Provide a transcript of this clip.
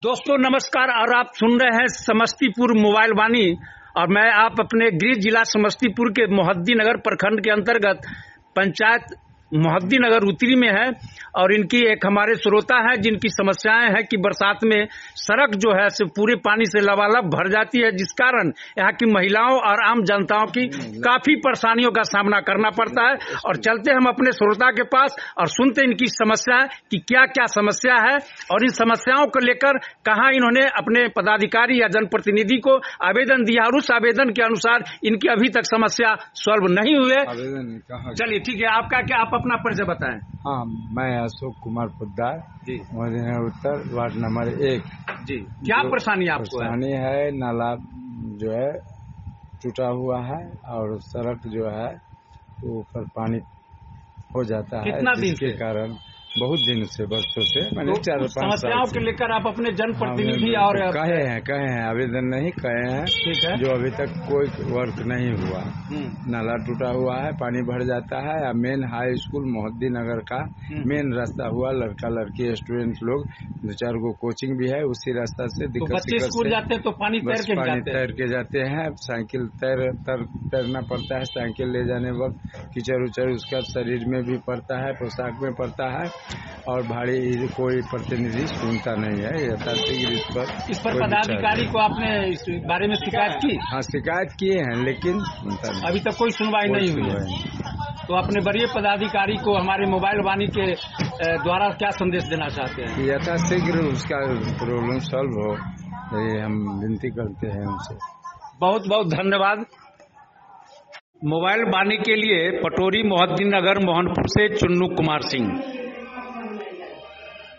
दोस्तों नमस्कार। और आप सुन रहे हैं समस्तीपुर मोबाइल वाणी और मैं आप अपने गृह जिला समस्तीपुर के मोहद्दीनगर प्रखंड के अंतर्गत पंचायत मोहद्दीनगर उत्तरी में है। और इनकी एक हमारे श्रोता है जिनकी समस्याएं हैं कि बरसात में सड़क जो है से पूरे पानी से लबालब भर जाती है, जिस कारण यहाँ की महिलाओं और आम जनताओं की काफी परेशानियों का सामना करना पड़ता है। और चलते हम अपने श्रोता के पास और सुनते इनकी समस्या कि क्या क्या समस्या है और इन समस्याओं को लेकर कहाँ इन्होंने अपने पदाधिकारी या जनप्रतिनिधि को आवेदन दिया और उस आवेदन के अनुसार इनकी अभी तक समस्या सॉल्व नहीं हुए। चलिए ठीक है, आपका क्या, आप अपना परिचय बताएं। हाँ, मैं अशोक कुमार पोद्दार जी, मोहद्दीनगर उत्तर वार्ड नंबर 1 जी। क्या परेशानी आपको है? परेशानी है, नाला जो है टूटा हुआ है और सड़क जो है वो ऊपर पानी हो जाता है। कितना दिन के कारण बहुत दिन से, वर्षों से, मैंने 4-5 समस्याओं के लेकर आप अपने जनप्रतिनिधि और कहे हैं आवेदन नहीं कहे हैं, ठीक है, जो अभी तक कोई वर्क नहीं हुआ। नाला टूटा हुआ है, पानी भर जाता है। मेन हाई स्कूल मोहद्दीनगर का मेन रास्ता हुआ, लड़का लड़की स्टूडेंट लोग 2-4 गो कोचिंग भी है, उसी रास्ता से बच्चे स्कूल जाते हैं तो पानी तैर के जाते हैं। साइकिल तैरना पड़ता है, साइकिल ले जाने वक्त कीचड़ उचड़ उसका शरीर में भी पड़ता है, पोशाक में पड़ता है और भारी कोई प्रतिनिधि सुनता नहीं है। इस पर पदाधिकारी को आपने इस बारे में शिकायत की? हाँ, शिकायत किए हैं लेकिन सुनता नहीं, अभी तक कोई सुनवाई नहीं हुई है। तो अपने वरीय पदाधिकारी को हमारे मोबाइल वाणी के द्वारा क्या संदेश देना चाहते हैं? यथाशीघ्र उसका प्रॉब्लम सॉल्व हो, ये हम विनती करते हैं उनसे। बहुत बहुत धन्यवाद। मोबाइल वाणी के लिए पटोरी मोहद्दीनगर मोहनपुर से चुन्नू कुमार सिंह।